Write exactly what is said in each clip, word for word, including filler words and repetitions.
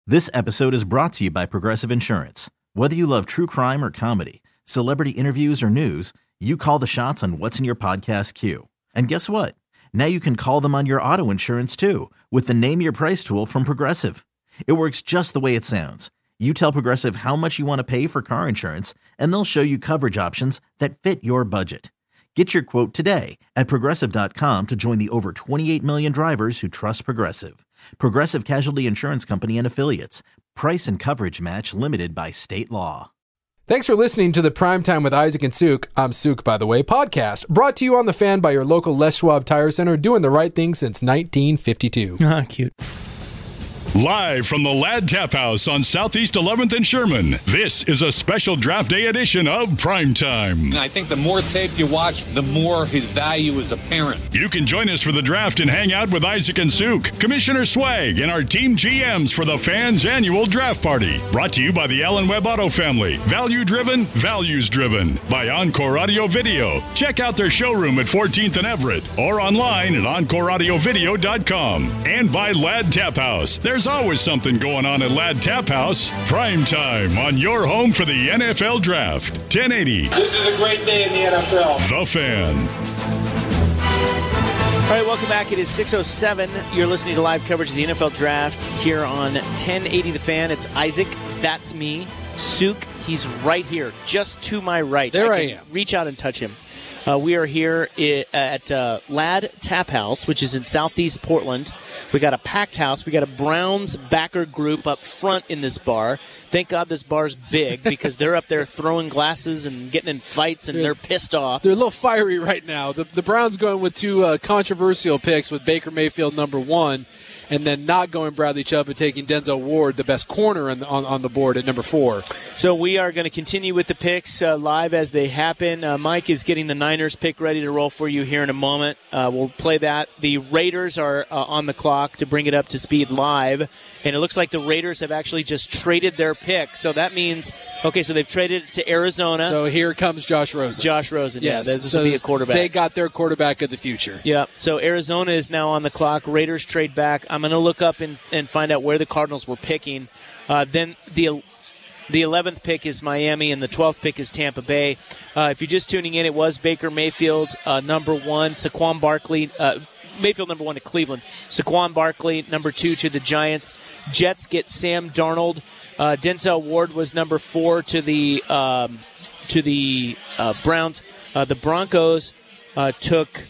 This episode is brought to you by Progressive Insurance. Whether you love true crime or comedy, celebrity interviews or news, you call the shots on what's in your podcast queue. And guess what? Now you can call them on your auto insurance too with the Name Your Price tool from Progressive. It works just the way it sounds. You tell Progressive how much you want to pay for car insurance, and they'll show you coverage options that fit your budget. Get your quote today at Progressive dot com to join the over twenty-eight million drivers who trust Progressive. Progressive Casualty Insurance Company and Affiliates. Price and coverage match limited by state law. Thanks for listening to the Primetime with Isaac and Suk, I'm Suk, by the way, podcast, brought to you on The Fan by your local Les Schwab Tire Center, doing the right thing since nineteen fifty-two. Ah, cute. Live from the Ladd Tap House on Southeast eleventh and Sherman, this is a special draft day edition of Primetime. I think the more tape you watch, the more his value is apparent. You can join us for the draft and hang out with Isaac and Suk, Commissioner Swag, and our team G Ms for the fans' annual draft party. Brought to you by the Allen Webb Auto Family. Value-driven, values-driven. By Encore Audio Video. Check out their showroom at fourteenth and Everett or online at encore audio video dot com. And by Ladd Tap House. There's always something going on at Ladd Tap House. Prime time on your home for the N F L Draft. ten eighty. This is a great day in the N F L. The Fan. All right, welcome back. It is six oh seven. You're listening to live coverage of the N F L Draft here on ten eighty The Fan. It's Isaac. That's me. Suk, he's right here, just to my right. There I, I can am. Reach out and touch him. Uh, we are here at uh, Ladd Tap House, which is in Southeast Portland. We got a packed house. We got a Browns backer group up front in this bar. Thank God this bar's big because they're up there throwing glasses and getting in fights, and they're pissed off. They're a little fiery right now. The, the Browns going with two uh, controversial picks with Baker Mayfield number one, and then not going Bradley Chubb and taking Denzel Ward, the best corner on, on, on the board, at number four. So we are going to continue with the picks uh, live as they happen. Uh, Mike is getting the Niners pick ready to roll for you here in a moment. Uh, we'll play that. The Raiders are uh, on the clock to bring it up to speed live. And it looks like the Raiders have actually just traded their pick. So that means, okay, so they've traded it to Arizona. So here comes Josh Rosen. Josh Rosen, yes. yeah. This so will be a quarterback. They got their quarterback of the future. Yeah, so Arizona is now on the clock. Raiders trade back. I'm going to look up and, and find out where the Cardinals were picking. Uh, then the the eleventh pick is Miami, and the twelfth pick is Tampa Bay. Uh, if you're just tuning in, it was Baker Mayfield, uh, number one, Saquon Barkley, uh, Mayfield number one to Cleveland, Saquon Barkley number two to the Giants. Jets get Sam Darnold. Uh, Denzel Ward was number four to the um, to the uh, Browns. Uh, the Broncos uh, took.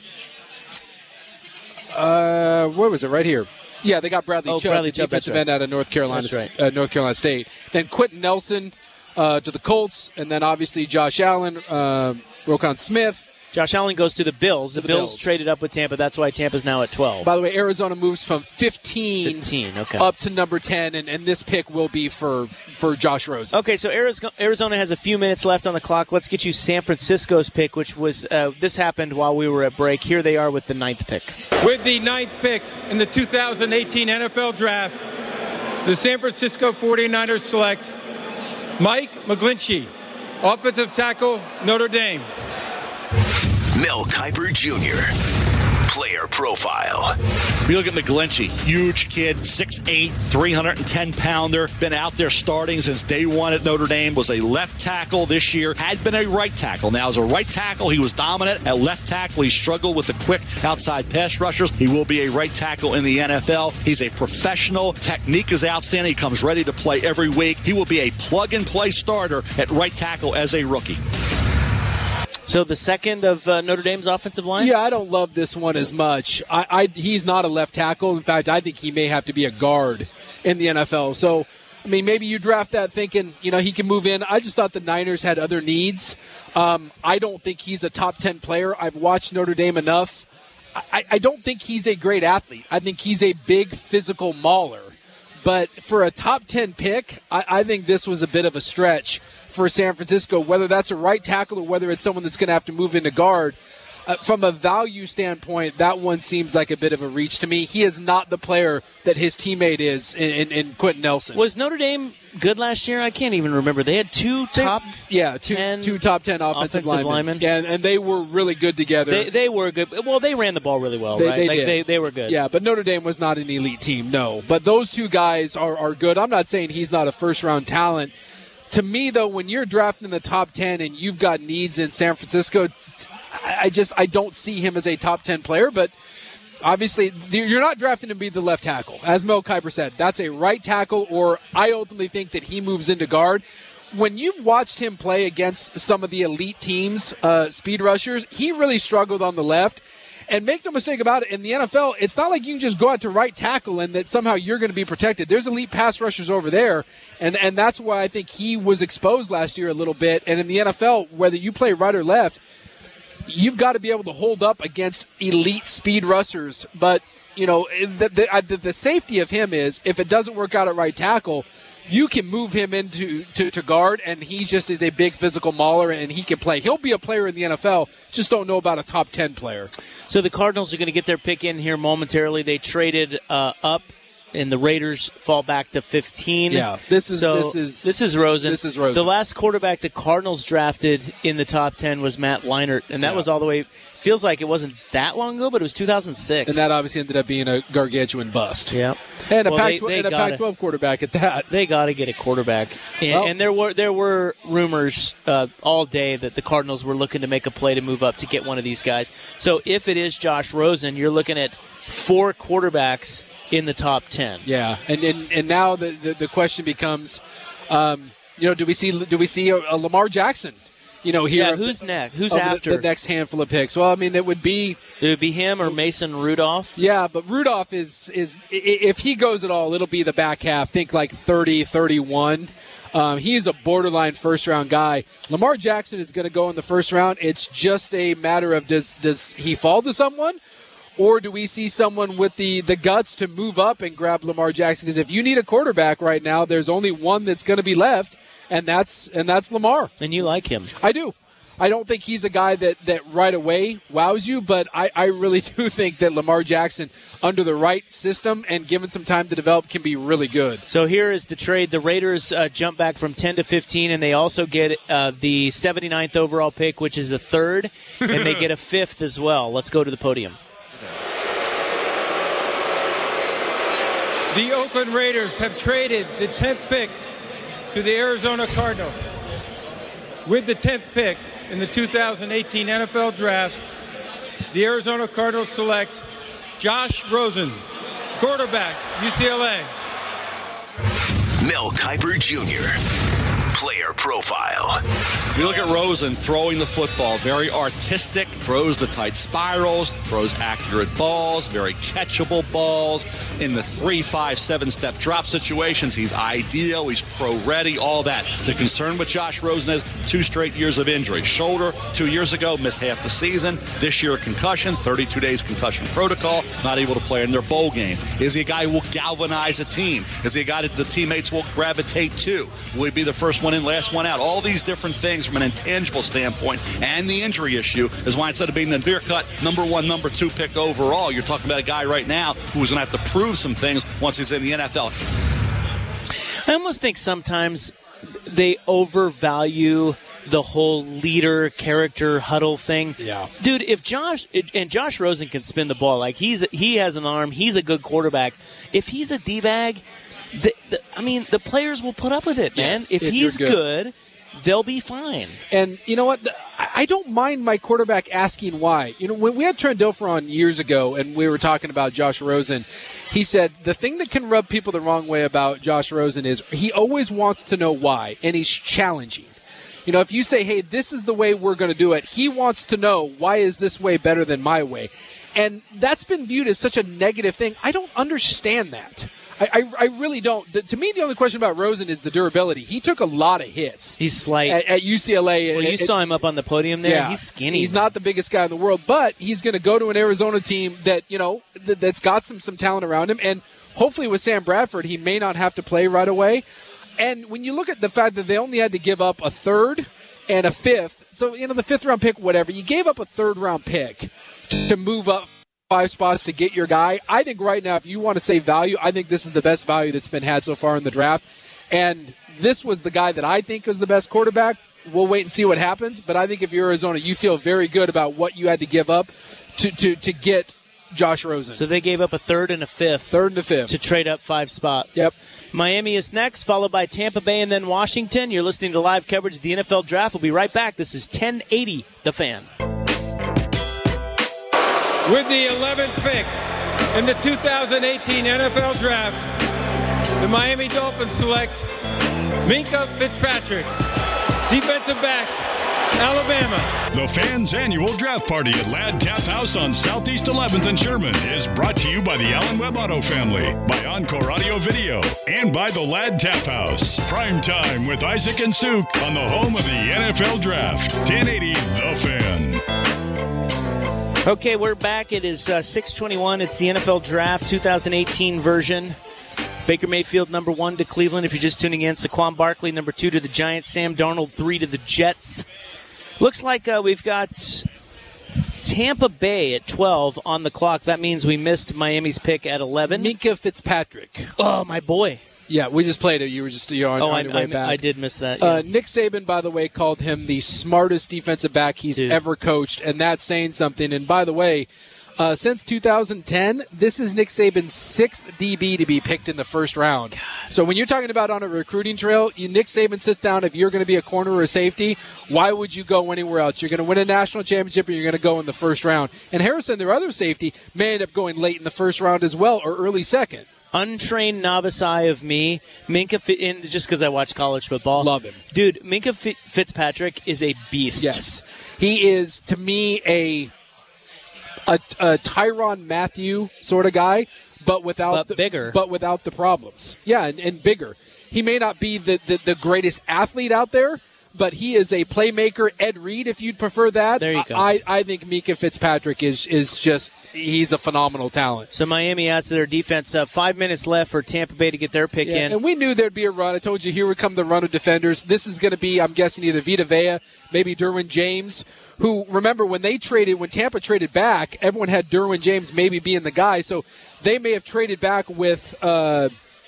Uh, where was it? Right here. Yeah, they got Bradley Oh, Chubb, Bradley the Chubb, defensive that's end out of North Carolina, That's right. uh, North Carolina State. Then Quentin Nelson uh, to the Colts, and then obviously Josh Allen, uh, Roquan Smith. Josh Allen goes to the Bills. The, the Bills, Bills. traded up with Tampa. That's why Tampa's now at twelve. By the way, Arizona moves from fifteen, fifteen, okay. up to number ten, and, and this pick will be for, for Josh Rosen. Okay, so Arizona, Arizona has a few minutes left on the clock. Let's get you San Francisco's pick, which was uh, this happened while we were at break. Here they are with the ninth pick. With the ninth pick in the two thousand eighteen N F L Draft, the San Francisco forty-niners select Mike McGlinchey, offensive tackle, Notre Dame. Mel Kiper Junior Player profile. We look at McGlinchey, huge kid, six eight, three hundred ten pounder, been out there starting since day one at Notre Dame, was a left tackle this year, had been a right tackle. Now as a right tackle, he was dominant. At left tackle, he struggled with the quick outside pass rushers. He will be a right tackle in the N F L. He's a professional. Technique is outstanding. He comes ready to play every week. He will be a plug-and-play starter at right tackle as a rookie. So the second of uh, Notre Dame's offensive line? Yeah, I don't love this one as much. I, I He's not a left tackle. In fact, I think he may have to be a guard in the N F L. So, I mean, maybe you draft that thinking, you know, he can move in. I just thought the Niners had other needs. Um, I don't think he's a top ten player. I've watched Notre Dame enough. I, I don't think he's a great athlete. I think he's a big physical mauler. But for a top ten pick, I, I think this was a bit of a stretch for San Francisco, whether that's a right tackle or whether it's someone that's going to have to move into guard. uh, from a value standpoint, that one seems like a bit of a reach to me. He is not the player that his teammate is in, in, in Quentin Nelson. Was Notre Dame good last year? I can't even remember. They had two top they, yeah, two, ten two top ten offensive, offensive linemen. linemen. Yeah, and, and they were really good together. They, they were good. Well, they ran the ball really well, they, right? They, like did. they they were good. Yeah, but Notre Dame was not an elite team, no. But those two guys are, are good. I'm not saying he's not a first-round talent. To me, though, when you're drafting in the top ten and you've got needs in San Francisco, I just I don't see him as a top ten player. But obviously, you're not drafting him to be the left tackle. As Mel Kiper said, that's a right tackle, or I ultimately think that he moves into guard. When you've watched him play against some of the elite teams, uh, speed rushers, he really struggled on the left. And make no mistake about it, in the N F L, it's not like you can just go out to right tackle and that somehow you're going to be protected. There's elite pass rushers over there, and, and that's why I think he was exposed last year a little bit. And in the N F L, whether you play right or left, you've got to be able to hold up against elite speed rushers. But, you know, the, the, the safety of him is if it doesn't work out at right tackle, you can move him into to, to guard, and he just is a big physical mauler, and he can play. He'll be a player in the N F L, just don't know about a top ten player. So the Cardinals are going to get their pick in here momentarily. They traded uh, up, and the Raiders fall back to fifteen. Yeah, this is so this is this is Rosen. This is Rosen. The last quarterback the Cardinals drafted in the top ten was Matt Leinart, and that yeah. was all the way. Feels like it wasn't that long ago, but it was two thousand six. And that obviously ended up being a gargantuan bust. Yeah, and a well, Pac twelve gotta, quarterback at that. They got to get a quarterback, and, well, and there were there were rumors uh, all day that the Cardinals were looking to make a play to move up to get one of these guys. So if it is Josh Rosen, you're looking at four quarterbacks in the top ten. Yeah, and and, and now the, the the question becomes, um, you know, do we see do we see a, a Lamar Jackson? You know, here. Yeah, who's next? Who's over after the, the next handful of picks? Well, I mean, it would be it would be him or Mason Rudolph. Yeah, but Rudolph is is if he goes at all, it'll be the back half. Think like thirty, thirty-one. Um, he's a borderline first round guy. Lamar Jackson is going to go in the first round. It's just a matter of does does he fall to someone, or do we see someone with the the guts to move up and grab Lamar Jackson? Because if you need a quarterback right now, there's only one that's going to be left. And that's and that's Lamar. And you like him. I do. I don't think he's a guy that, that right away wows you, but I, I really do think that Lamar Jackson, under the right system and given some time to develop, can be really good. So here is the trade. The Raiders uh, jump back from ten to fifteen, and they also get uh, the seventy-ninth overall pick, which is the third, and they get a fifth as well. Let's go to the podium. The Oakland Raiders have traded the tenth pick to the Arizona Cardinals. With the tenth pick in the two thousand eighteen N F L Draft, the Arizona Cardinals select Josh Rosen, quarterback, U C L A. Mel Kiper Junior Player profile. You look at Rosen throwing the football, very artistic, throws the tight spirals, throws accurate balls, very catchable balls. In the three, five, seven-step drop situations, he's ideal, he's pro-ready, all that. The concern with Josh Rosen is two straight years of injury. Shoulder, two years ago, missed half the season. This year, a concussion, thirty-two days concussion protocol, not able to play in their bowl game. Is he a guy who will galvanize a team? Is he a guy that the teammates will gravitate to? Will he be the first one in, last one out? All these different things from an intangible standpoint, and the injury issue is why instead of being the clear-cut number one, number two pick overall, you're talking about a guy right now who's going to have to prove some things once he's in the N F L. I almost think sometimes they overvalue the whole leader character huddle thing. Yeah. Dude, if Josh and Josh Rosen can spin the ball, like he's he has an arm, he's a good quarterback. If he's a D-bag, the, the, I mean, the players will put up with it, man. Yes, if, if he's good. good, they'll be fine. And you know what? I don't mind my quarterback asking why. You know, when we had Trent Dilfer on years ago and we were talking about Josh Rosen, he said the thing that can rub people the wrong way about Josh Rosen is he always wants to know why, and he's challenging. You know, if you say, hey, this is the way we're going to do it, he wants to know, why is this way better than my way? And that's been viewed as such a negative thing. I don't understand that. I, I, I really don't. The, to me, the only question about Rosen is the durability. He took a lot of hits. He's slight. At, at U C L A. Well, you it, saw him up on the podium there. Yeah, he's skinny. He's not the biggest guy in the world, but he's going to go to an Arizona team that, you know, th- that's got some, some talent around him. And hopefully with Sam Bradford, he may not have to play right away. And when you look at the fact that they only had to give up a third and a fifth. So, you know, the fifth round pick, whatever. You gave up a third round pick to move up five spots to get your guy. I think right now, if you want to say value, I think this is the best value that's been had so far in the draft. And this was the guy that I think is the best quarterback. We'll wait and see what happens. But I think if you're Arizona, you feel very good about what you had to give up to, to, to get Josh Rosen. So they gave up a third and a fifth. Third and a fifth. To trade up five spots. Yep. Miami is next, followed by Tampa Bay and then Washington. You're listening to live coverage of the N F L Draft. We'll be right back. This is ten eighty The Fan. With the eleventh pick in the two thousand eighteen N F L Draft, the Miami Dolphins select Minkah Fitzpatrick, defensive back, Alabama. The Fans' annual draft party at Ladd Tap House on Southeast eleventh and Sherman is brought to you by the Allen Webb Auto Family, by Encore Audio Video, and by the Ladd Tap House. Prime time with Isaac and Suk on the home of the N F L Draft. ten eighty The Fan. Okay, we're back. It is uh, six twenty-one. It's the N F L Draft two thousand eighteen version. Baker Mayfield, number one to Cleveland, if you're just tuning in. Saquon Barkley, number two to the Giants. Sam Darnold, three to the Jets. Looks like uh, we've got Tampa Bay at twelve on the clock. That means we missed Miami's pick at eleven. Minkah Fitzpatrick. Oh, my boy. Yeah, we just played it. You were just you're on, oh, on I, your way I, back. I did miss that. Yeah. Uh, Nick Saban, by the way, called him the smartest defensive back he's Dude. ever coached, and that's saying something. And by the way, uh, since two thousand ten, this is Nick Saban's sixth D B to be picked in the first round. God. So when you're talking about on a recruiting trail, you, Nick Saban sits down. If you're going to be a corner or a safety, why would you go anywhere else? You're going to win a national championship, and you're going to go in the first round. And Harrison, their other safety, may end up going late in the first round as well, or early second. Untrained novice eye of me, Minkah, in, just because I watch college football. Love him. Dude, Minkah Fitzpatrick is a beast. Yes. He is, to me, a a, a Tyrann Mathieu sort of guy, but without but the, bigger. But without the problems. Yeah, and, and bigger. He may not be the, the, the greatest athlete out there, but he is a playmaker. Ed Reed, if you'd prefer that. There you go. I, I think Minkah Fitzpatrick is is just – he's a phenomenal talent. So Miami adds to their defense. Uh, five minutes left for Tampa Bay to get their pick yeah, in. And we knew there'd be a run. I told you here would come the run of defenders. This is going to be, I'm guessing, either Vita Vea, maybe Derwin James, who, remember, when they traded, when Tampa traded back, everyone had Derwin James maybe being the guy. So they may have traded back with uh,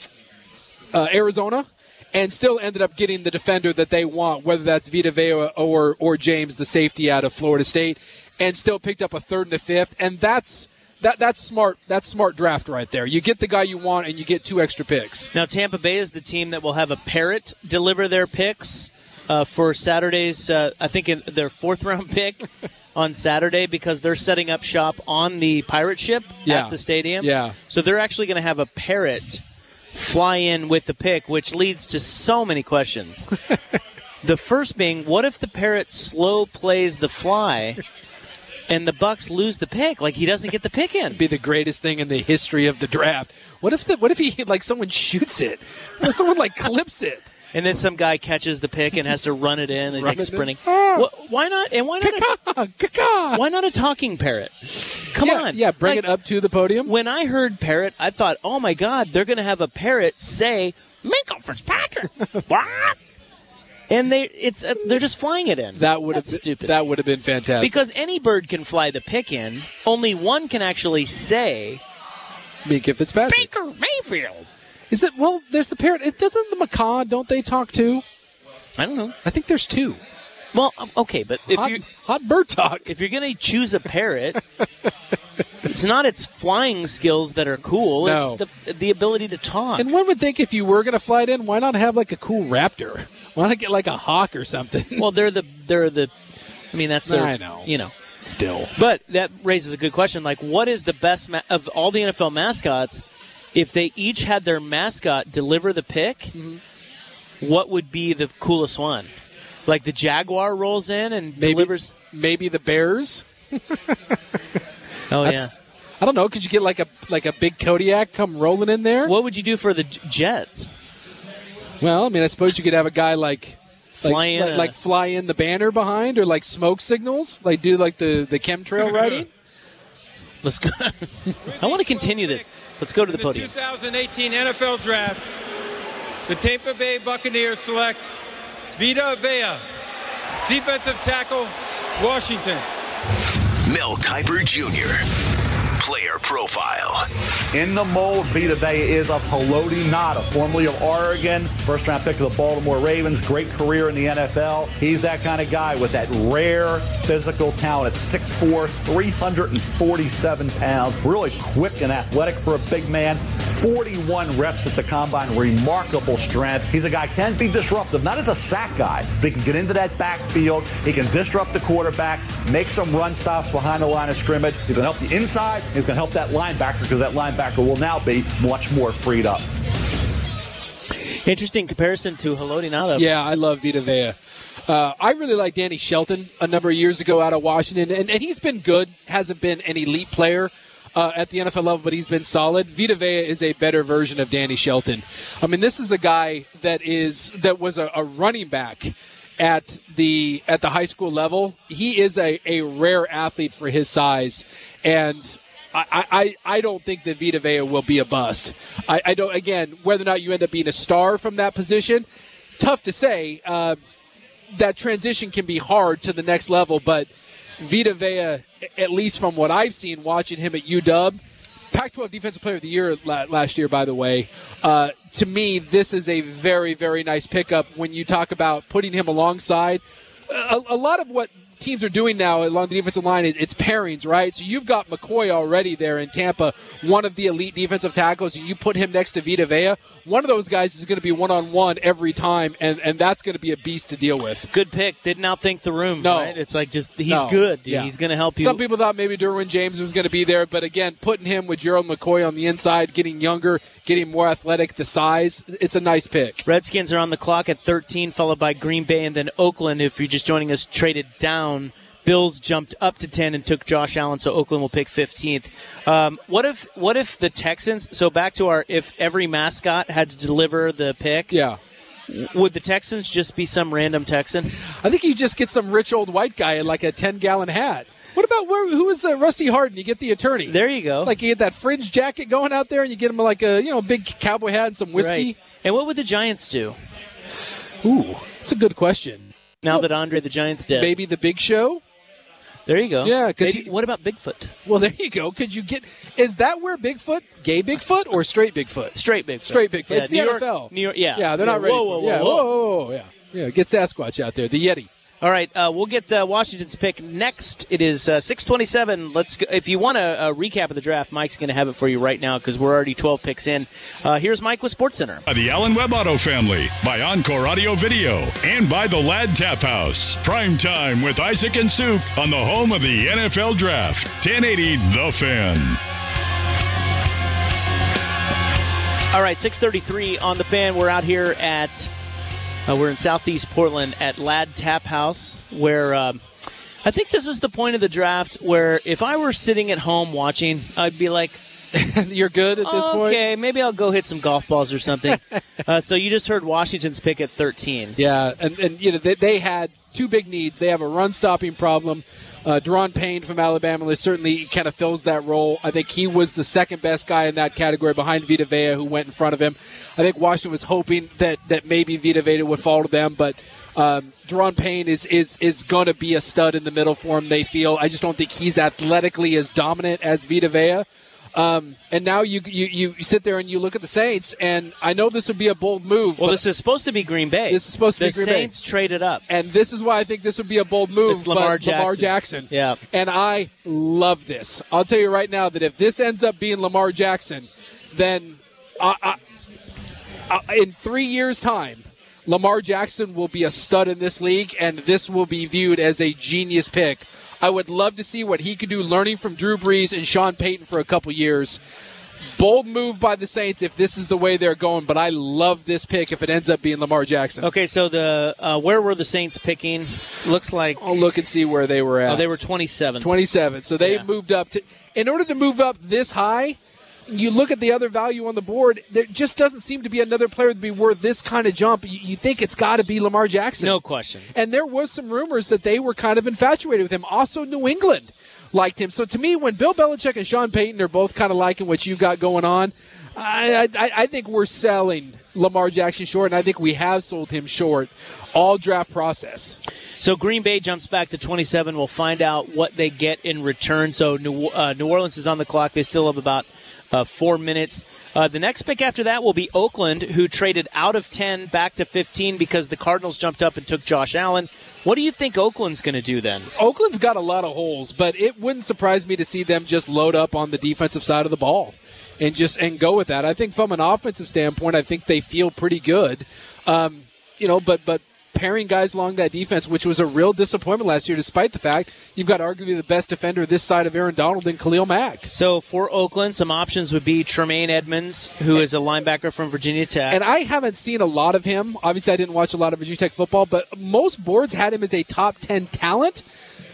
uh, Arizona and still ended up getting the defender that they want, whether that's Vita Vea or, or James, the safety out of Florida State, and still picked up a third and a fifth. And that's that that's smart. That's smart draft right there. You get the guy you want, and you get two extra picks. Now, Tampa Bay is the team that will have a parrot deliver their picks uh, for Saturday's, uh, I think, in their fourth-round pick on Saturday, because they're setting up shop on the pirate ship yeah. at the stadium. Yeah. So they're actually going to have a parrot fly in with the pick, which leads to so many questions. The first being, what if the parrot slow plays the fly and the Bucs lose the pick? Like, he doesn't get the pick in. It'd be the greatest thing in the history of the draft. What if the, what if he like someone shoots it? What if someone like clips it? And then some guy catches the pick and has to run it in. He's Run like it sprinting. Oh. Why not? And why not? A, why not a talking parrot? Come yeah, on. Yeah, bring like, it up to the podium. When I heard parrot, I thought, oh my God, they're going to have a parrot say, Minkah Fitzpatrick. What? And they, it's uh, they're just flying it in. That would have been stupid. That would have been fantastic. Because any bird can fly the pick in. Only one can actually say, Minkah Fitzpatrick. Baker Mayfield. Is that, well, there's the parrot. It doesn't the macaw, don't they talk too? I don't know. I think there's two. Well, um, okay, but if hot, you hot bird talk. If you're going to choose a parrot, it's not its flying skills that are cool. No. It's the the ability to talk. And one would think if you were going to fly it in, why not have like a cool raptor? Why not get like a hawk or something? Well, they're the they're the. I mean, that's their. I know. You know. Still. But that raises a good question. Like, what is the best ma- of all the N F L mascots? If they each had their mascot deliver the pick, mm-hmm. what would be the coolest one? Like the Jaguar rolls in and maybe, delivers? Maybe the Bears? Oh, That's, yeah. I don't know. Could you get like a like a big Kodiak come rolling in there? What would you do for the Jets? Well, I mean, I suppose you could have a guy like like, fly in like, a, like fly in the banner behind, or like smoke signals, like do like the, the chemtrail riding. Let's go. I want to continue this. Let's go to the podium. In the two thousand eighteen N F L Draft, the Tampa Bay Buccaneers select Vita Vea, defensive tackle, Washington. Mel Kiper Junior Player profile. In the mold, Vita Vea is of Haloti Ngata, formerly of Oregon, first-round pick of the Baltimore Ravens, great career in the N F L. He's that kind of guy with that rare physical talent at six foot four, three hundred forty-seven pounds, really quick and athletic for a big man. forty-one reps at the combine, remarkable strength. He's a guy who can be disruptive, not as a sack guy, but he can get into that backfield. He can disrupt the quarterback, make some run stops behind the line of scrimmage. He's going to help the inside. He's going to help that linebacker because that linebacker will now be much more freed up. Interesting comparison to Haloti Ngata. Yeah, I love Vita Vea. Uh, I really like Danny Shelton a number of years ago out of Washington, and, and he's been good. Hasn't been an elite player uh, at the N F L level, but he's been solid. Vita Vea is a better version of Danny Shelton. I mean, this is a guy that is that was a, a running back at the at the high school level. He is a, a rare athlete for his size, and I, I, I don't think that Vita Vea will be a bust. I, I don't. Again, whether or not you end up being a star from that position, tough to say. Uh, that transition can be hard to the next level, but Vita Vea, at least from what I've seen watching him at U W, Pac twelve Defensive Player of the Year last year, by the way, uh, to me, this is a very, very nice pickup when you talk about putting him alongside. A, a lot of what teams are doing now along the defensive line is it's pairings, right? So you've got McCoy already there in Tampa, one of the elite defensive tackles, and you put him next to Vita Vea. One of those guys is going to be one-on-one every time, and, and that's going to be a beast to deal with. Good pick. Didn't outthink the room, no. right? It's like just he's no. good. Yeah. He's going to help you. Some people thought maybe Derwin James was going to be there, but again, putting him with Gerald McCoy on the inside, getting younger, getting more athletic, the size, it's a nice pick. Redskins are on the clock at thirteen, followed by Green Bay, and then Oakland, if you're just joining us, traded down. Bills jumped up to ten and took Josh Allen, so Oakland will pick fifteenth. Um, what if what if the Texans, so back to our, if every mascot had to deliver the pick, yeah, would the Texans just be some random Texan? I think you just get some rich old white guy in like a ten-gallon hat. What about where, who is uh, Rusty Harden? You get the attorney. There you go. Like you get that fringe jacket going out there, and you get him like a you know big cowboy hat and some whiskey. Right. And what would the Giants do? Ooh, that's a good question. Now well, that Andre the Giant's dead. Maybe the Big Show? There you go. Yeah, because what about Bigfoot? Well, there you go. Could you get? Is that where Bigfoot, gay Bigfoot, or straight Bigfoot? Straight Bigfoot. Straight Bigfoot. Yeah, it's the New N York, F L. New York. Yeah. Yeah, they're yeah, not ready. Whoa, for whoa, it. Yeah, whoa, whoa, whoa, whoa, yeah, yeah. Get Sasquatch out there. The Yeti. All right, uh, we'll get uh, Washington's pick next. It is uh, six twenty-seven. Let's go. If you want a, a recap of the draft, Mike's going to have it for you right now because we're already twelve picks in. Uh, here's Mike with SportsCenter. By the Allen Webb Auto Family, by Encore Audio Video, and by the Ladd Tap House. Prime time with Isaac and Suk on the home of the N F L Draft. ten eighty The Fan. All right, six thirty-three on the Fan. We're out here at... Uh, we're in Southeast Portland at Ladd Tap House, where um, I think this is the point of the draft where if I were sitting at home watching, I'd be like, you're good at this okay, point? Okay, maybe I'll go hit some golf balls or something. uh, so you just heard Washington's pick at thirteen. Yeah, and, and you know they, they had two big needs. They have a run-stopping problem. Uh, Deron Payne from Alabama certainly kind of fills that role. I think he was the second best guy in that category behind Vita Vea, who went in front of him. I think Washington was hoping that, that maybe Vita Vea would fall to them, but um, Deron Payne is is is going to be a stud in the middle for him, they feel. I just don't think he's athletically as dominant as Vita Vea. Um, and now you, you you sit there and you look at the Saints, and I know this would be a bold move. Well, this is supposed to be Green Bay. This is supposed to the be Green Bay. The Saints traded up. And this is why I think this would be a bold move. It's Lamar but Jackson. Lamar Jackson. Yeah. And I love this. I'll tell you right now that if this ends up being Lamar Jackson, then I, I, I, in three years' time, Lamar Jackson will be a stud in this league, and this will be viewed as a genius pick. I would love to see what he could do learning from Drew Brees and Sean Payton for a couple years. Bold move by the Saints if this is the way they're going, but I love this pick if it ends up being Lamar Jackson. Okay, so the uh, where were the Saints picking? Looks like I'll look and see where they were at. Oh, they were twenty-seven. twenty-seven. So they yeah. moved up to. In order to move up this high, you look at the other value on the board. There just doesn't seem to be another player to be worth this kind of jump. You, you think it's got to be Lamar Jackson, no question. And there was some rumors that they were kind of infatuated with him. Also, New England liked him. So to me, when Bill Belichick and Sean Payton are both kind of liking what you got going on, I, I, I think we're selling Lamar Jackson short, and I think we have sold him short all draft process. So Green Bay jumps back to twenty-seven. We'll find out what they get in return. So New, uh, New Orleans is on the clock. They still have about uh, four minutes. Uh, the next pick after that will be Oakland, who traded out of ten back to fifteen because the Cardinals jumped up and took Josh Allen. What do you think Oakland's going to do then? Oakland's got a lot of holes, but it wouldn't surprise me to see them just load up on the defensive side of the ball and just and go with that. I think from an offensive standpoint, I think they feel pretty good. Um, you know, but but pairing guys along that defense, which was a real disappointment last year, despite the fact you've got arguably the best defender this side of Aaron Donald in Khalil Mack. So for Oakland, some options would be Tremaine Edmonds, who is a linebacker from Virginia Tech. And I haven't seen a lot of him. Obviously, I didn't watch a lot of Virginia Tech football, but most boards had him as a top ten talent.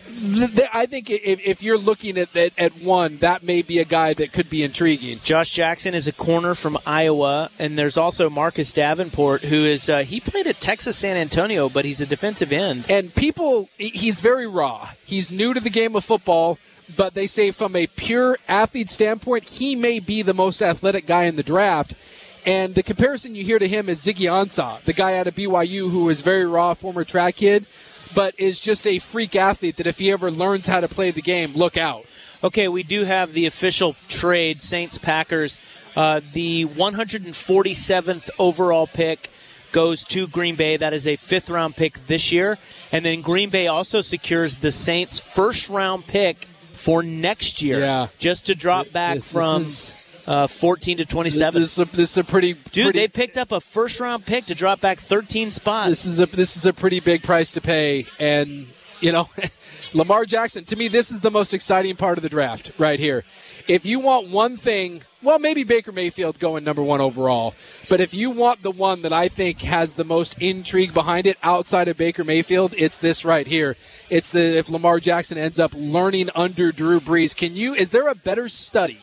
I think if, if you're looking at, at at one, that may be a guy that could be intriguing. Josh Jackson is a corner from Iowa, and there's also Marcus Davenport, who is uh, he played at Texas San Antonio, but he's a defensive end. And people, he's very raw. He's new to the game of football, but they say from a pure athlete standpoint, he may be the most athletic guy in the draft. And the comparison you hear to him is Ziggy Ansah, the guy out of B Y U who is very raw, former track kid, but is just a freak athlete that if he ever learns how to play the game, look out. Okay, we do have the official trade, Saints-Packers. Uh, the one hundred forty-seventh overall pick goes to Green Bay. That is a fifth-round pick this year. And then Green Bay also secures the Saints' first-round pick for next year, yeah. just to drop back this, from this is, uh, fourteen to twenty-seven. This is a, this is a pretty, Dude, pretty, they picked up a first-round pick to drop back thirteen spots. This is a this is a pretty big price to pay. And, you know, Lamar Jackson, to me, this is the most exciting part of the draft right here. If you want one thing, well, maybe Baker Mayfield going number one overall. But if you want the one that I think has the most intrigue behind it outside of Baker Mayfield, it's this right here. It's that if Lamar Jackson ends up learning under Drew Brees, can you? Is there a better study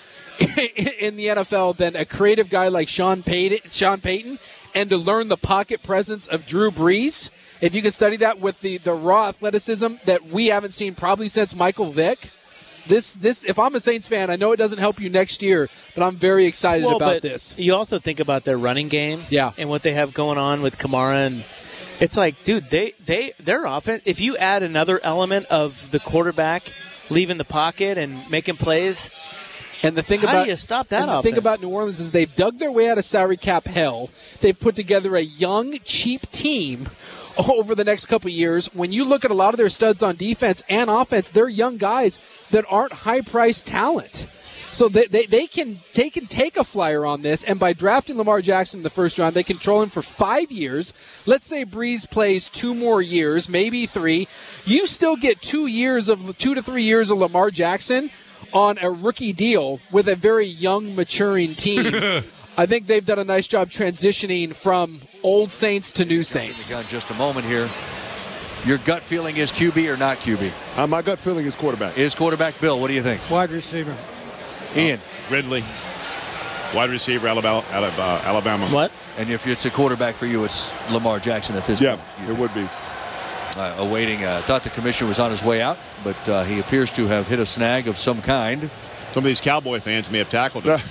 in the N F L than a creative guy like Sean Payton, Sean Payton, and to learn the pocket presence of Drew Brees? If you can study that with the, the raw athleticism that we haven't seen probably since Michael Vick, this this if I'm a Saints fan, I know it doesn't help you next year, but I'm very excited well, about but this. You also think about their running game, yeah, and what they have going on with Kamara, and it's like, dude, they they their offense. If you add another element of the quarterback leaving the pocket and making plays. And the thing How about do you stop that and the offense? thing about New Orleans is they've dug their way out of salary cap hell. They've put together a young, cheap team over the next couple of years. When you look at a lot of their studs on defense and offense, they're young guys that aren't high-priced talent. So they, they, they can they can take a flyer on this, and by drafting Lamar Jackson in the first round, they control him for five years. Let's say Breeze plays two more years, maybe three. You still get two years of two to three years of Lamar Jackson on a rookie deal with a very young, maturing team. I think they've done a nice job transitioning from old Saints to new Saints. Got just a moment here. Your gut feeling is Q B or not Q B? Uh, my gut feeling is quarterback. Is quarterback. Bill, what do you think? Wide receiver. Ian. Ridley. Wide receiver, Alabama. Alabama. What? And if it's a quarterback for you, it's Lamar Jackson at this yeah, point. Yeah, it would be. Uh, awaiting, uh, thought the commissioner was on his way out, but uh, he appears to have hit a snag of some kind. Some of these Cowboy fans may have tackled him.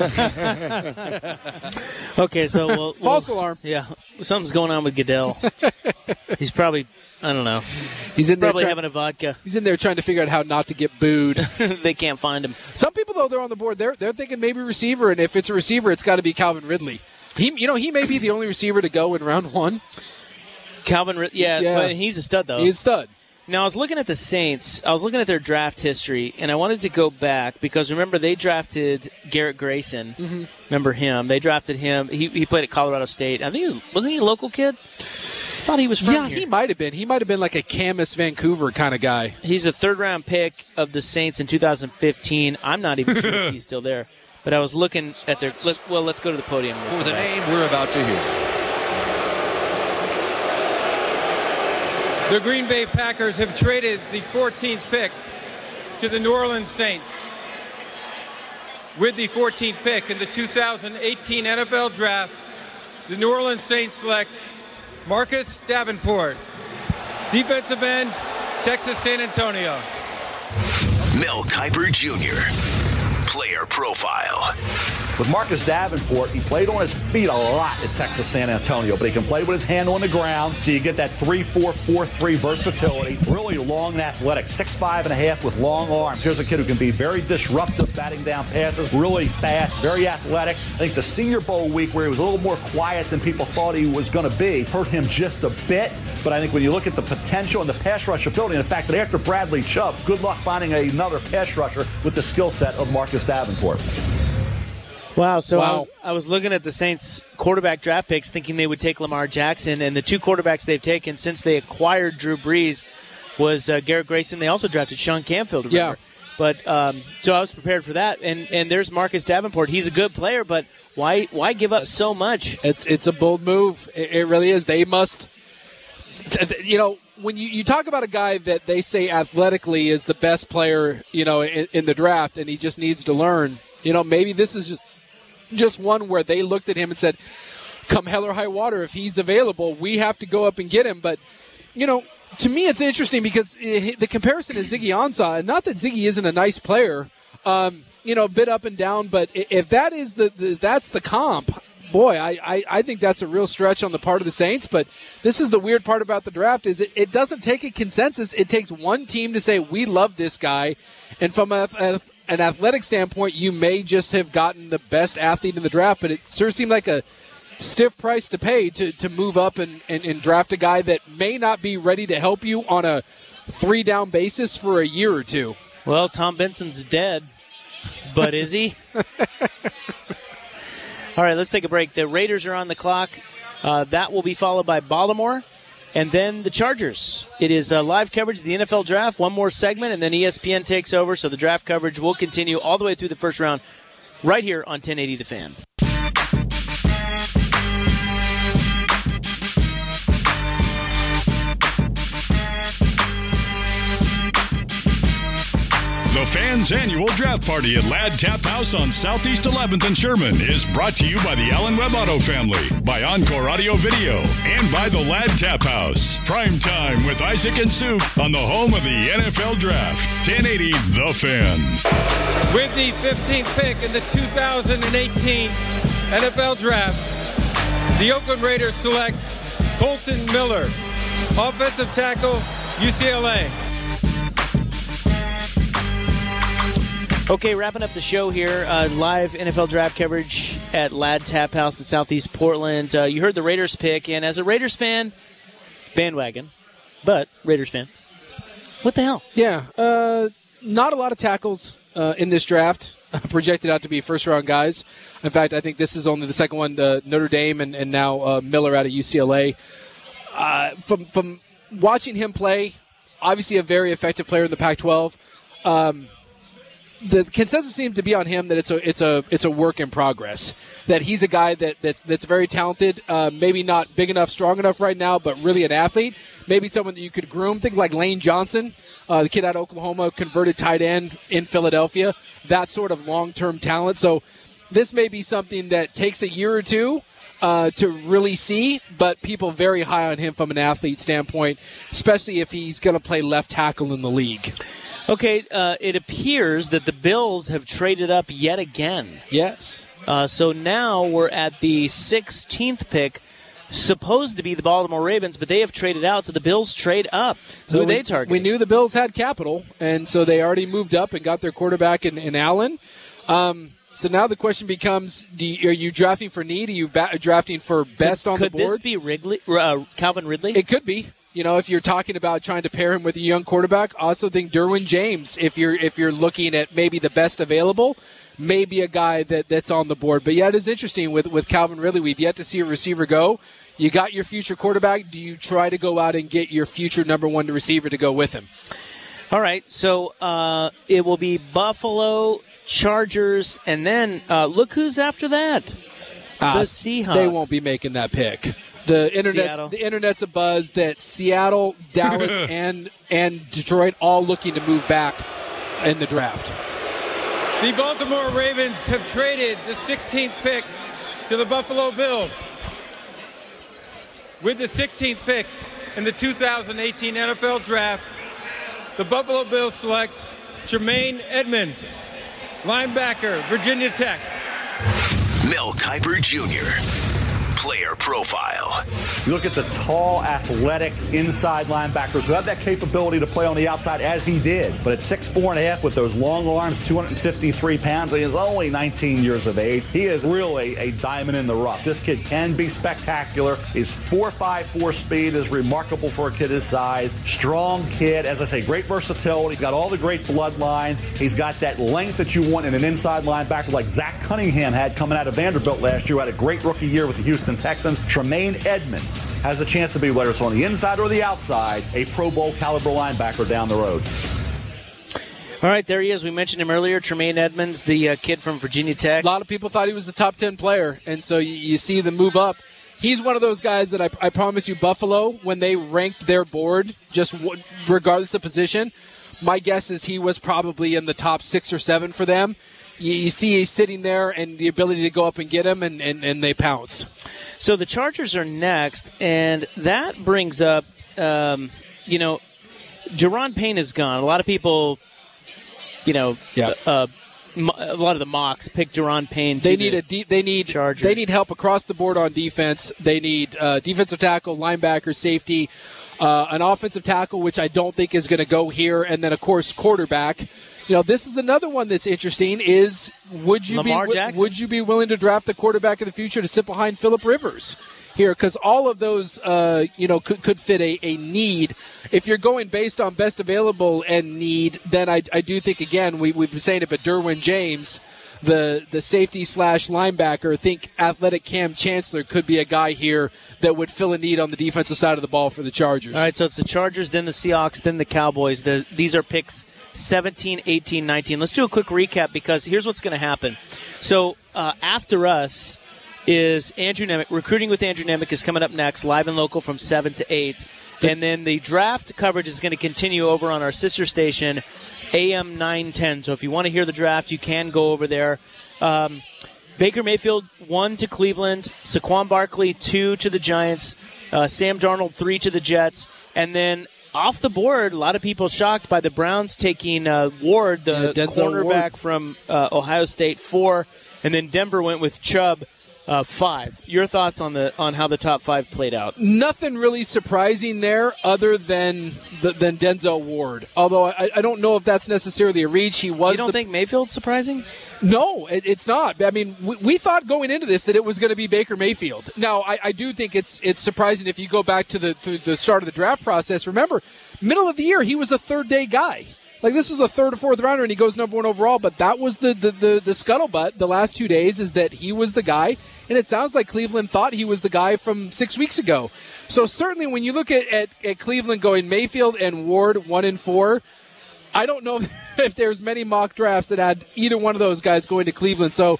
Okay, so we'll, false we'll, alarm. Yeah, something's going on with Goodell. He's probably, I don't know. He's in probably there having a vodka. He's in there trying to figure out how not to get booed. They can't find him. Some people, though, they're on the board. They're they're thinking maybe receiver, and if it's a receiver, it's got to be Calvin Ridley. He, you know, he may be the only receiver to go in round one. Calvin, yeah, yeah, but he's a stud, though. He's a stud. Now, I was looking at the Saints. I was looking at their draft history, and I wanted to go back because, remember, they drafted Garrett Grayson. Mm-hmm. Remember him? They drafted him. He, he played at Colorado State. I think he was, wasn't he a local kid? I thought he was from Yeah, here. he might have been. He might have been like a Camas Vancouver kind of guy. He's a third-round pick of the Saints in two thousand fifteen. I'm not even sure if he's still there. But I was looking at their – well, let's go to the podium. For the name we're about to hear. The Green Bay Packers have traded the fourteenth pick to the New Orleans Saints. With the fourteenth pick in the two thousand eighteen N F L Draft, the New Orleans Saints select Marcus Davenport, defensive end, Texas San Antonio. Mel Kiper Junior Player Profile. With Marcus Davenport, he played on his feet a lot at Texas San Antonio, but he can play with his hand on the ground, so you get that three four, four three versatility. Really long and athletic, six five and a half with long arms. Here's a kid who can be very disruptive, batting down passes, really fast, very athletic. I think the Senior Bowl week, where he was a little more quiet than people thought he was going to be, hurt him just a bit. But I think when you look at the potential and the pass rush ability, and the fact that after Bradley Chubb, good luck finding another pass rusher with the skill set of Marcus Davenport. Wow, so wow. I, was, I was looking at the Saints quarterback draft picks thinking they would take Lamar Jackson, and the two quarterbacks they've taken since they acquired Drew Brees was uh, Garrett Grayson. They also drafted Sean Canfield, remember? Yeah. But um, so I was prepared for that, and, and there's Marcus Davenport. He's a good player, but why why give up so much? It's it's a bold move. It, it really is. They must, you know, when you, you talk about a guy that they say athletically is the best player, you know, in, in the draft, and he just needs to learn, you know, maybe this is just just one where they looked at him and said, come hell or high water, if he's available, we have to go up and get him. But, you know, to me it's interesting because the comparison is Ziggy Ansah, and not that Ziggy isn't a nice player, um, you know, a bit up and down, but if that is the, the that's the comp, boy, I, I, I think that's a real stretch on the part of the Saints. But this is the weird part about the draft is it, it doesn't take a consensus. It takes one team to say, we love this guy, and from a, a an athletic standpoint, you may just have gotten the best athlete in the draft, but it sure seemed like a stiff price to pay to, to move up and, and, and draft a guy that may not be ready to help you on a three-down basis for a year or two. Well, Tom Benson's dead, but is he? All right, let's take a break. The Raiders are on the clock. Uh, that will be followed by Baltimore. And then the Chargers. It is uh, live coverage of the N F L Draft, one more segment, and then E S P N takes over. So the draft coverage will continue all the way through the first round right here on ten eighty The Fan. The Fans Annual Draft Party at Ladd Tap House on Southeast eleventh and Sherman is brought to you by the Allen Webb Auto Family, by Encore Audio Video, and by the Ladd Tap House. Prime time with Isaac and Suk on the home of the N F L Draft. ten eighty The Fan. With the fifteenth pick in the two thousand eighteen N F L Draft, the Oakland Raiders select Kolton Miller, offensive tackle, U C L A. Okay, wrapping up the show here. Uh, live N F L Draft coverage at Ladd Tap House in Southeast Portland. Uh, you heard the Raiders pick, and as a Raiders fan, bandwagon, but Raiders fan, what the hell? Yeah, uh, not a lot of tackles uh, in this draft, projected out to be first-round guys. In fact, I think this is only the second one, uh, Notre Dame and, and now uh, Miller out of U C L A. Uh, from, from watching him play, obviously a very effective player in the Pac twelve, um, the consensus seems to be on him that it's a it's a it's a work in progress. That he's a guy that that's that's very talented. Uh, maybe not big enough, strong enough right now, but really an athlete. Maybe someone that you could groom. Think like Lane Johnson, uh, the kid out of Oklahoma, converted tight end in Philadelphia. That sort of long-term talent. So this may be something that takes a year or two uh, to really see, but people very high on him from an athlete standpoint, especially if he's going to play left tackle in the league. Okay, uh, it appears that the Bills have traded up yet again. Yes. Uh, so now we're at the sixteenth pick, supposed to be the Baltimore Ravens, but they have traded out, so the Bills trade up. So Who we, they target? We knew the Bills had capital, and so they already moved up and got their quarterback in, in Allen. Um, so now the question becomes, do you, are you drafting for need? Are you ba- drafting for best could, on the could board? Could this be Wrigley, uh, Calvin Ridley? It could be. You know, if you're talking about trying to pair him with a young quarterback, I also think Derwin James, if you're if you're looking at maybe the best available, maybe a guy that, that's on the board. But, yeah, it is interesting with, with Calvin Ridley. We've yet to see a receiver go. You got your future quarterback. Do you try to go out and get your future number one receiver to go with him? All right, so uh, it will be Buffalo, Chargers, and then uh, look who's after that. Uh, the Seahawks. They won't be making that pick. The internet's, the internet's a buzz that Seattle, Dallas, and and Detroit all looking to move back in the draft. The Baltimore Ravens have traded the sixteenth pick to the Buffalo Bills. With the sixteenth pick in the two thousand eighteen N F L Draft, the Buffalo Bills select Tremaine Edmunds, linebacker, Virginia Tech. Mel Kiper Junior Player profile. You look at the tall, athletic inside linebackers who have that capability to play on the outside as he did. But at six four and a half with those long arms, two hundred fifty-three pounds, he is only nineteen years of age. He is really a diamond in the rough. This kid can be spectacular. His four five four speed is remarkable for a kid his size. Strong kid. As I say, great versatility. He's got all the great bloodlines. He's got that length that you want in an inside linebacker like Zach Cunningham had coming out of Vanderbilt last year. Had a great rookie year with the Houston Texans. Tremaine Edmonds has a chance to be, whether it's on the inside or the outside, a Pro Bowl caliber linebacker down the road. All right, there he is. We mentioned him earlier, Tremaine Edmonds, the uh, kid from Virginia Tech. A lot of people thought he was the top ten player, and so you, you see the move up. He's one of those guys that I, I promise you, Buffalo, when they ranked their board, just w- regardless of position, my guess is he was probably in the top six or seven for them. You, you see he's sitting there and the ability to go up and get him, and, and, and they pounced. So the Chargers are next, and that brings up, um, you know, Jerron Payne is gone. A lot of people, you know, yeah. uh, a lot of the mocks pick Jerron Payne. They to need the a de- they need Chargers. They need help across the board on defense. They need uh, defensive tackle, linebacker, safety, uh, an offensive tackle, which I don't think is going to go here, and then of course quarterback. You know, this is another one that's interesting. Is would you Lamar be Jackson? would you be willing to draft the quarterback of the future to sit behind Phillip Rivers here? Because all of those, uh, you know, could could fit a, a need. If you're going based on best available and need, then I, I do think again we we've been saying it, but Derwin James, the the safety slash linebacker, I think athletic Cam Chancellor could be a guy here that would fill a need on the defensive side of the ball for the Chargers. All right, so it's the Chargers, then the Seahawks, then the Cowboys. The, these are picks seventeen, eighteen, nineteen. Let's do a quick recap because here's what's going to happen. So uh, after us is Andrew Nemec. Recruiting with Andrew Nemec is coming up next, live and local from seven to eight. And then the draft coverage is going to continue over on our sister station, A M nine ten. So if you want to hear the draft, you can go over there. Um, Baker Mayfield, one to Cleveland. Saquon Barkley, two to the Giants. Uh, Sam Darnold, three to the Jets. And then off the board, a lot of people shocked by the Browns taking uh, Ward, the yeah, cornerback Ward. from uh, Ohio State, four. And then Denver went with Chubb, uh, five. Your thoughts on the on how the top five played out? Nothing really surprising there other than the, than Denzel Ward. Although I, I don't know if that's necessarily a reach. He was. You don't the, think Mayfield's surprising? No, it, it's not. I mean, we, we thought going into this that it was going to be Baker Mayfield. Now, I, I do think it's it's surprising if you go back to the to the start of the draft process. Remember, middle of the year, he was a third-day guy. Like, this is a third or fourth rounder, and he goes number one overall. But that was the, the, the, the scuttlebutt the last two days is that he was the guy. And it sounds like Cleveland thought he was the guy from six weeks ago. So certainly when you look at, at, at Cleveland going Mayfield and Ward one and four, I don't know if there's many mock drafts that had either one of those guys going to Cleveland. So,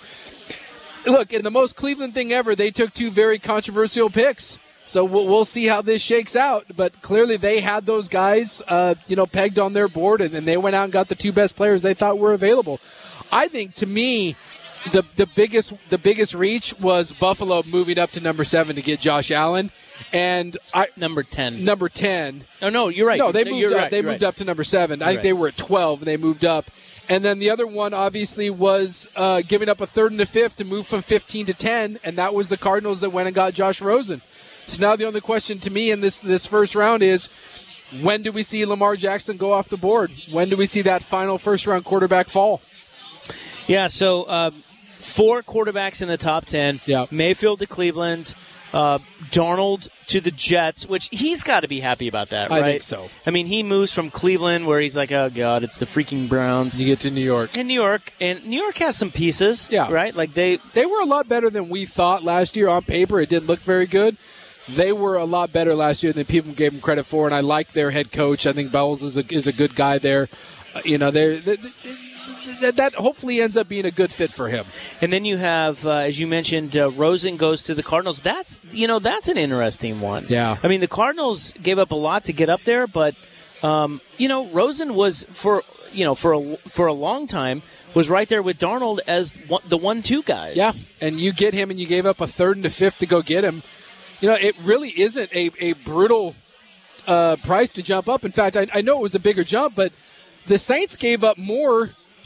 look, in the most Cleveland thing ever, they took two very controversial picks. So we'll, we'll see how this shakes out. But clearly they had those guys, uh, you know, pegged on their board, and then they went out and got the two best players they thought were available. I think, to me, the the biggest the biggest reach was Buffalo moving up to number seven to get Josh Allen, and I number ten. Number ten. Oh no, you're right. No, they no, moved you're up. Right, they you're moved right. up to number seven. You're I think right. they were at twelve, and they moved up. And then the other one, obviously, was uh, giving up a third and a fifth to move from fifteen to ten, and that was the Cardinals that went and got Josh Rosen. So now the only question to me in this this first round is, when do we see Lamar Jackson go off the board? When do we see that final first-round quarterback fall? Yeah, so uh, four quarterbacks in the top ten. Yeah. Mayfield to Cleveland, uh, Darnold to the Jets, which he's got to be happy about that, I right? think so. I mean, he moves from Cleveland, where he's like, oh, God, it's the freaking Browns. You get to New York. And New York. And New York has some pieces, Yeah. right? Like they, They were a lot better than we thought last year on paper. It didn't look very good. They were a lot better last year than people gave them credit for, and I like their head coach. I think Bowles is a, is a good guy there. Uh, you know, they're, they that, that hopefully ends up being a good fit for him. And then you have, uh, as you mentioned, uh, Rosen goes to the Cardinals. That's, you know, that's an interesting one. Yeah. I mean, the Cardinals gave up a lot to get up there, but, um, you know, Rosen was for, you know, for a, for a long time was right there with Darnold as one, the one two guys. Yeah, and you get him, and you gave up a third and a fifth to go get him. You know, it really isn't a, a brutal uh, price to jump up. In fact, I, I know it was a bigger jump, but the Saints gave up more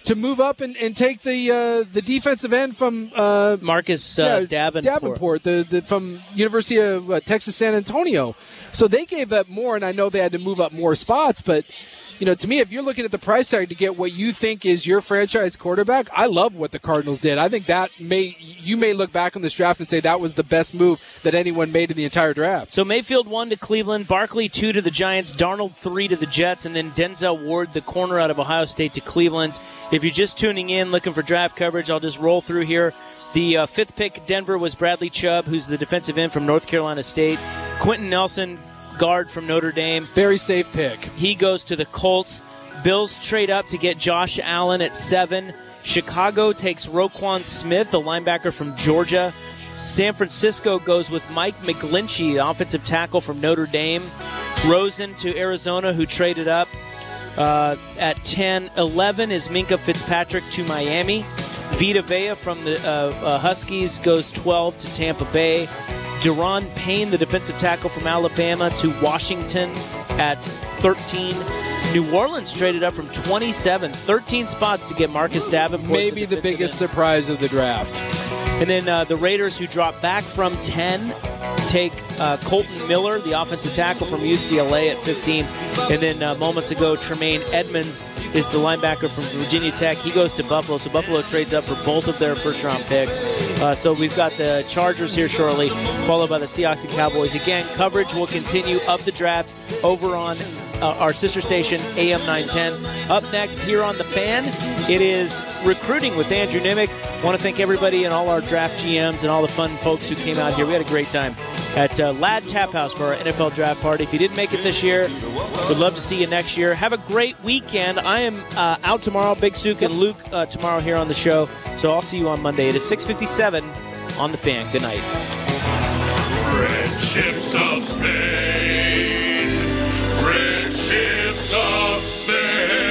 to move up and, and take the uh, the defensive end from uh, Marcus uh, yeah, Davenport, Davenport the, the, from University of uh, Texas San Antonio. So they gave up more, and I know they had to move up more spots, but you know, to me, if you're looking at the price tag to get what you think is your franchise quarterback, I love what the Cardinals did. I think that may you may look back on this draft and say that was the best move that anyone made in the entire draft. So Mayfield one to Cleveland, Barkley two to the Giants, Darnold three to the Jets, and then Denzel Ward, the corner out of Ohio State, to Cleveland. If you're just tuning in, looking for draft coverage, I'll just roll through here. The uh, fifth pick, Denver, was Bradley Chubb, who's the defensive end from North Carolina State. Quentin Nelson, guard from Notre Dame. Very safe pick. He goes to the Colts. Bills trade up to get Josh Allen at seven. Chicago takes Roquan Smith, the linebacker from Georgia. San Francisco goes with Mike McGlinchey, the offensive tackle from Notre Dame. Rosen to Arizona, who traded up uh, at ten. eleven is Minkah Fitzpatrick to Miami. Vita Vea from the uh, uh, Huskies goes twelve to Tampa Bay. Deron Payne, the defensive tackle from Alabama, to Washington at thirteen. New Orleans traded up from twenty-seven, thirteen spots to get Marcus Davenport. Maybe the, the biggest end. surprise of the draft. And then uh, the Raiders, who dropped back from ten, take uh, Colton Miller, the offensive tackle from U C L A, at fifteen. And then uh, moments ago, Tremaine Edmonds is the linebacker from Virginia Tech. He goes to Buffalo, so Buffalo trades up for both of their first-round picks. Uh, so we've got the Chargers here shortly, followed by the Seahawks and Cowboys. Again, coverage will continue of the draft over on Uh, our sister station, A M nine ten. Up next here on The Fan, it is Recruiting with Andrew Nimick. I want to thank everybody and all our draft G Ms and all the fun folks who came out here. We had a great time at uh, Ladd Tap House for our N F L draft party. If you didn't make it this year, we'd love to see you next year. Have a great weekend. I am uh, out tomorrow, Big Sook and Luke uh, tomorrow here on the show. So I'll see you on Monday. It is six fifty-seven on The Fan. Good night. Red ships of Spain. Red ships of Spain.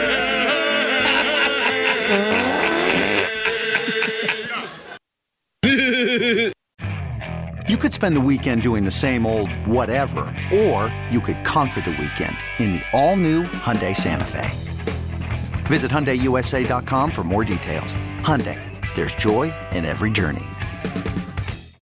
You could spend the weekend doing the same old whatever, or you could conquer the weekend in the all-new Hyundai Santa Fe. Visit Hyundai U S A dot com for more details. Hyundai, there's joy in every journey.